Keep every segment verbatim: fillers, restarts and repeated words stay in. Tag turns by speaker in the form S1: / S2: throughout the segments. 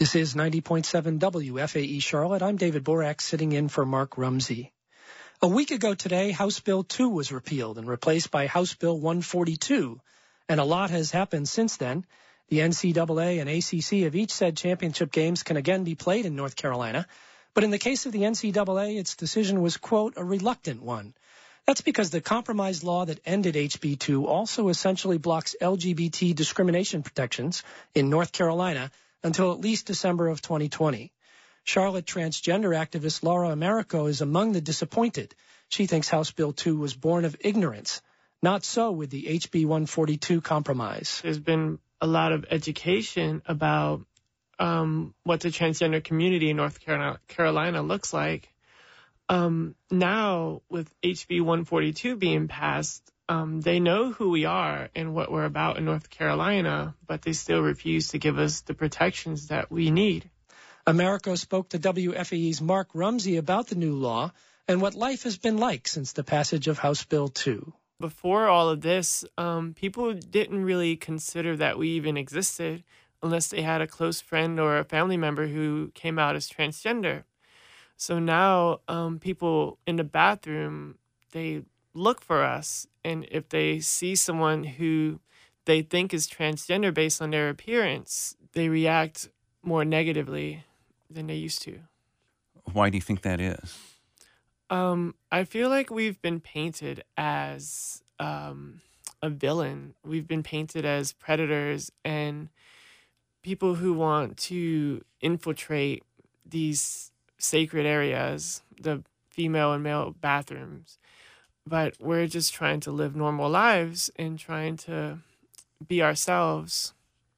S1: This is ninety point seven W F A E Charlotte. I'm David Borak, sitting in for Mark Rumsey. A week ago today, House Bill two was repealed and replaced by House Bill one forty-two. And a lot has happened since then. The N C double A and A C C have each said championship games can again be played in North Carolina. But in the case of the N C double A, its decision was, quote, a reluctant one. That's because the compromise law that ended H B two also essentially blocks L G B T discrimination protections in North Carolina until at least December of twenty twenty. Charlotte transgender activist Laura Americo is among the disappointed. She thinks House Bill two was born of ignorance. Not so with the H B one forty-two compromise.
S2: There's been a lot of education about um, what the transgender community in North Carolina, Carolina looks like. Um, now, with H B one forty-two being passed, Um, they know who we are and what we're about in North Carolina, but they still refuse to give us the protections that we need.
S1: Americo spoke to W F A E's Mark Rumsey about the new law and what life has been like since the passage of House Bill two.
S2: Before all of this, um, people didn't really consider that we even existed unless they had a close friend or a family member who came out as transgender. So now um, people in the bathroom, they look for us, and if they see someone who they think is transgender based on their appearance, they react more negatively than they used to.
S3: Why do you think that is?
S2: Um, I feel like we've been painted as um, a villain. We've been painted as predators and people who want to infiltrate these sacred areas, the female and male bathrooms. But we're just trying to live normal lives and trying to be ourselves.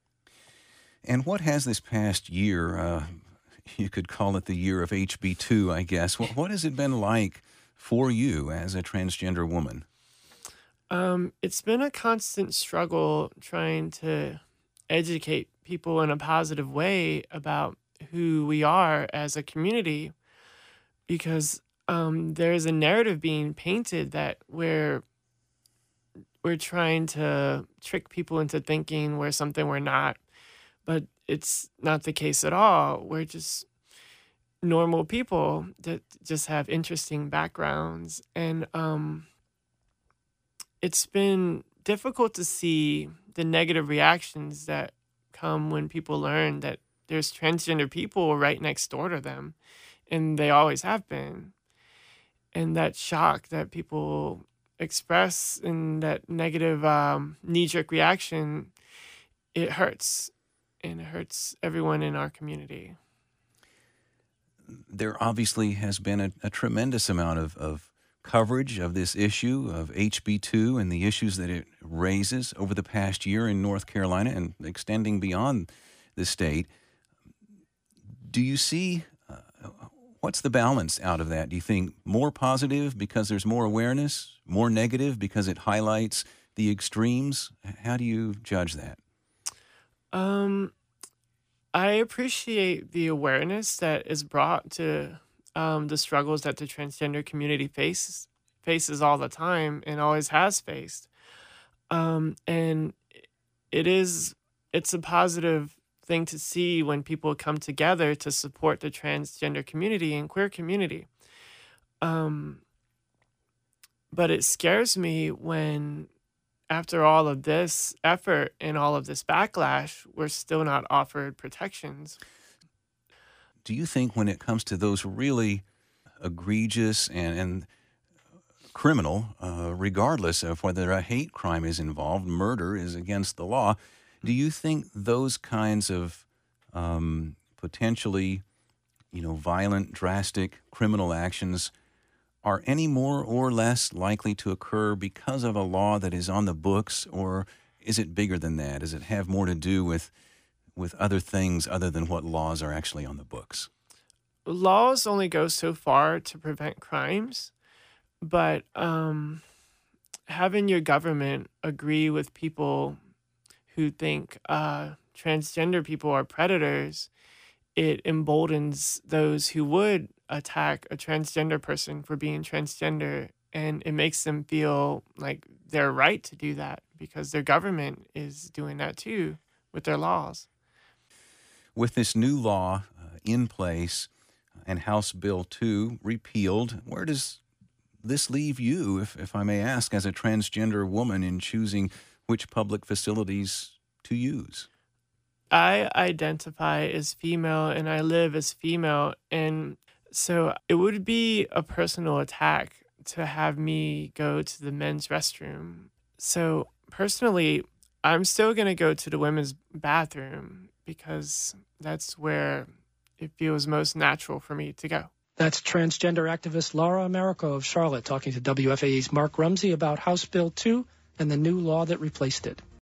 S3: And what has this past year, uh, you could call it the year of H B two, I guess, what, what has it been like for you as a transgender woman?
S2: Um, it's been a constant struggle trying to educate people in a positive way about who we are as a community, because Um, there's a narrative being painted that we're we're trying to trick people into thinking we're something we're not, but it's not the case at all. We're just normal people that just have interesting backgrounds, and um, it's been difficult to see the negative reactions that come when people learn that there's transgender people right next door to them, and they always have been. And that shock that people express and that negative um, knee-jerk reaction, it hurts. And it hurts everyone in our community.
S3: There obviously has been a, a tremendous amount of, of coverage of this issue of H B two and the issues that it raises over the past year in North Carolina and extending beyond the state. Do you see... Uh, What's the balance out of that? Do you think more positive because there's more awareness, more negative because it highlights the extremes? How do you judge that?
S2: Um, I appreciate the awareness that is brought to um, the struggles that the transgender community faces faces all the time and always has faced. Um, and it is it's a positive thing to see when people come together to support the transgender community and queer community. Um, but it scares me when, after all of this effort and all of this backlash, we're still not offered protections.
S3: Do you think when it comes to those really egregious and, and criminal, uh, regardless of whether a hate crime is involved, murder is against the law, do you think those kinds of um, potentially, you know, violent, drastic criminal actions are any more or less likely to occur because of a law that is on the books, or is it bigger than that? Does it have more to do with with other things other than what laws are actually on the books?
S2: Laws only go so far to prevent crimes, but um, having your government agree with people who think uh, transgender people are predators, it emboldens those who would attack a transgender person for being transgender, and it makes them feel like they're right to do that because their government is doing that too with their laws.
S3: with this new law uh, in place and House Bill two repealed, where does this leave you, if, if I may ask, as a transgender woman in choosing which public facilities to use?
S2: I identify as female and I live as female, and so it would be a personal attack to have me go to the men's restroom. So personally, I'm still going to go to the women's bathroom because that's where it feels most natural for me to go.
S1: That's transgender activist Laura Americo of Charlotte talking to W F A E's Mark Rumsey about House Bill two and the new law that replaced it.